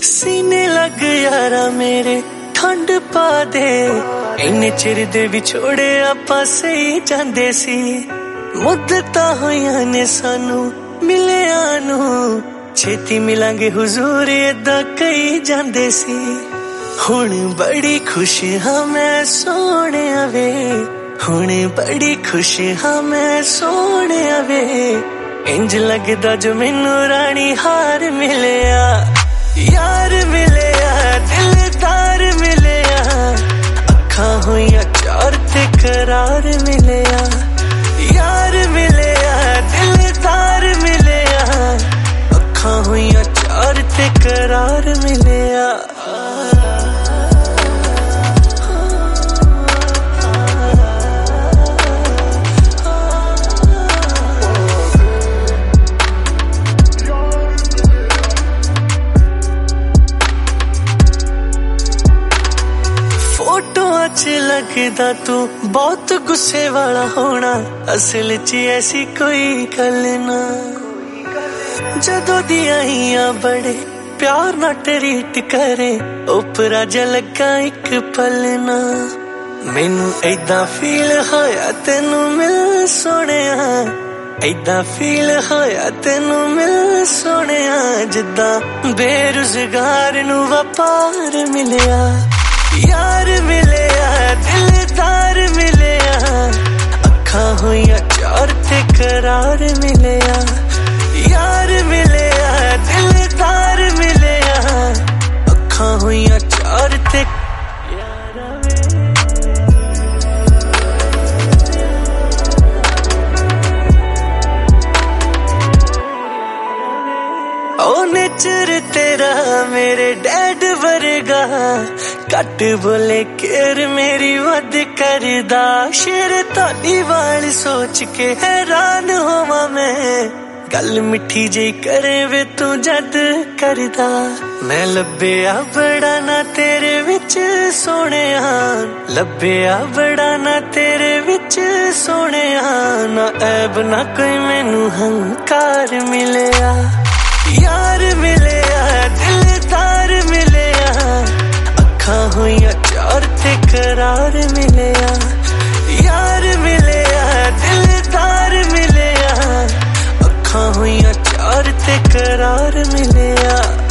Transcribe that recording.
सीने लग यारा मेरे ठंड पा दे इन्ने चिर दे विछोड़े आपां सही जांदे सी मुद्दतां होईयां ने सानू मिलिया नू छेती मिलांगे हुजूर इदां कही जांदे सी हुण बड़ी खुश हाँ मैं सोने वे हुण बड़ी खुश हाँ मैं सोने वे इंज लगदा जो मैनू रानी हार मिलिया यार मिलिया दिलदार मिलिया अखां होइयां चार ते करार मिलिया यार मिलिया दिलदार मिलिया अखां होइयां चार ते करार मिलिया फोटोआं च लगदा तू बहुत गुस्से वाला होना असल च ऐसी कोई गल ना जदों दी आईयां बड़े प्यार ना ट्रीट करे उपरा जा लगा एक पल ना मैनू ऐदां फील होया तेनू मिल सोहणिया ऐदां फील होया तेनू मिल सोहणिया जिद्दां बेरोजगार नू व्यापार मिलिया यार मिलिया दिलदार मिलिया अखां होइयां चार ते करार मिलिया यार मिलिया दिलदार मिलिया अखां होइयां चार ते ओ नेचर तेरा मेरे डैड वर्गा कट बोले केर मेरी वध करदा शेर ताली वाल सोच के हैरान होवा मैं गल मिठी जी करे वे तू जद करदा मैं लभ्या बड़ा ना तेरे विच सोहणिया लभ्या बड़ा ना तेरे विच सोहणिया ना ऐब ना कोई मैनू हंकार मिलिया यार मिलिया दिलदार मिलिया अखां होइयां चार ते करार मिलिया यार मिलिया दिलदार मिलिया अखां होइयां चार ते करार मिलिया